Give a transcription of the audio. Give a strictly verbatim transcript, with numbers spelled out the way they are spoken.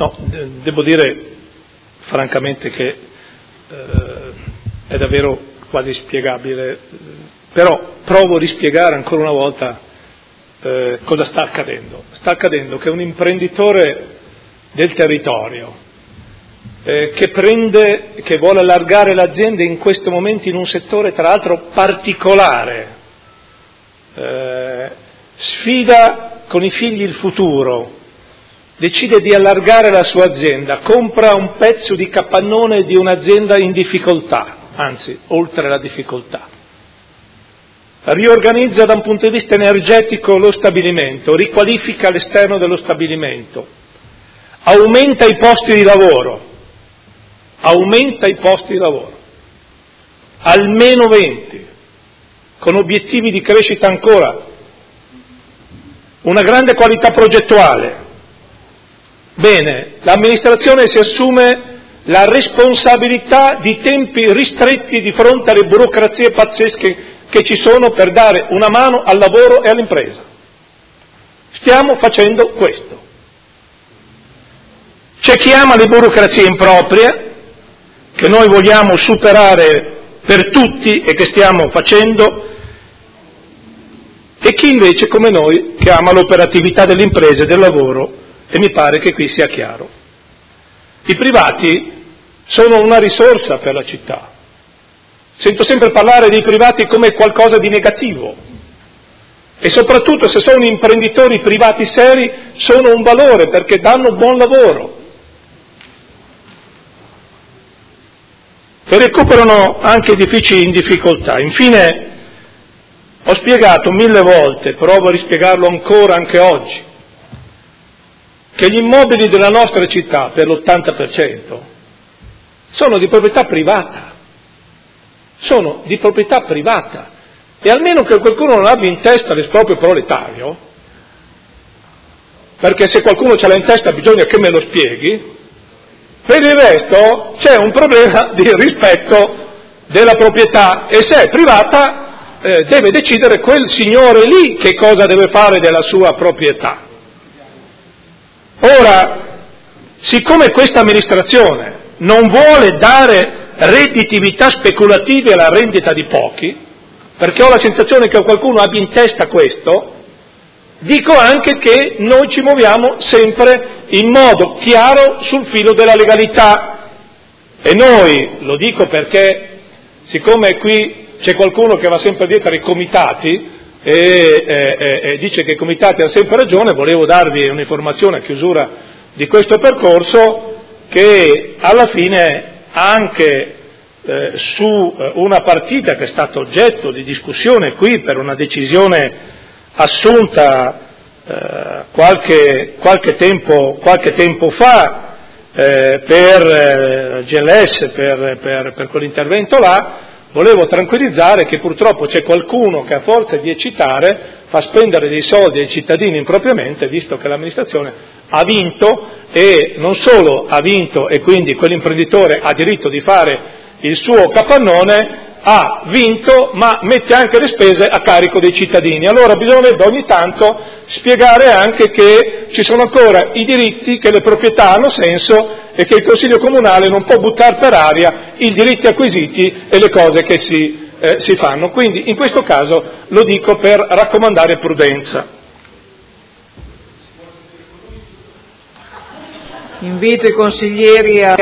No, de- devo dire francamente che eh, è davvero quasi spiegabile, però provo a rispiegare ancora una volta eh, cosa sta accadendo. Sta accadendo che un imprenditore del territorio eh, che prende, che vuole allargare l'azienda in questo momento in un settore tra l'altro particolare, eh, sfida con i figli il futuro, decide di allargare la sua azienda, compra un pezzo di capannone di un'azienda in difficoltà, anzi, oltre la difficoltà. Riorganizza da un punto di vista energetico lo stabilimento, riqualifica l'esterno dello stabilimento, aumenta i posti di lavoro, aumenta i posti di lavoro, almeno venti, con obiettivi di crescita ancora, una grande qualità progettuale. Bene, l'amministrazione si assume la responsabilità di tempi ristretti di fronte alle burocrazie pazzesche che ci sono per dare una mano al lavoro e all'impresa. Stiamo facendo questo. C'è chi ama le burocrazie improprie, che noi vogliamo superare per tutti e che stiamo facendo, e chi invece, come noi, che ama l'operatività delle imprese e del lavoro, e mi pare che qui sia chiaro. I privati sono una risorsa per la città. Sento sempre parlare dei privati come qualcosa di negativo e soprattutto se sono imprenditori privati seri sono un valore perché danno buon lavoro e recuperano anche edifici in difficoltà. Infine, ho spiegato mille volte, provo a rispiegarlo ancora anche oggi, che gli immobili della nostra città, per l'ottanta per cento, sono di proprietà privata. Sono di proprietà privata. E almeno che qualcuno non abbia in testa l'esproprio proletario, perché se qualcuno ce l'ha in testa bisogna che me lo spieghi, per il resto c'è un problema di rispetto della proprietà e se è privata eh, deve decidere quel signore lì che cosa deve fare della sua proprietà. Ora, siccome questa amministrazione non vuole dare redditività speculative alla rendita di pochi, perché ho la sensazione che qualcuno abbia in testa questo, dico anche che noi ci muoviamo sempre in modo chiaro sul filo della legalità e noi, lo dico perché siccome qui c'è qualcuno che va sempre dietro ai comitati e, e, e dice che i comitati hanno sempre ragione, volevo darvi un'informazione a chiusura di questo percorso che alla fine anche eh, su eh, una partita che è stata oggetto di discussione qui per una decisione assunta eh, qualche, qualche, tempo, qualche tempo fa eh, per eh, G L S, per, per, per quell'intervento là, volevo tranquillizzare che purtroppo c'è qualcuno che a forza di eccitare fa spendere dei soldi ai cittadini impropriamente, visto che l'amministrazione ha vinto e non solo ha vinto e quindi quell'imprenditore ha diritto di fare il suo capannone, ha vinto ma mette anche le spese a carico dei cittadini. Allora bisognerebbe ogni tanto spiegare anche che ci sono ancora i diritti, che le proprietà hanno senso e che il Consiglio Comunale non può buttare per aria i diritti acquisiti e le cose che si, eh, si fanno. Quindi in questo caso lo dico per raccomandare prudenza. Invito i consiglieri a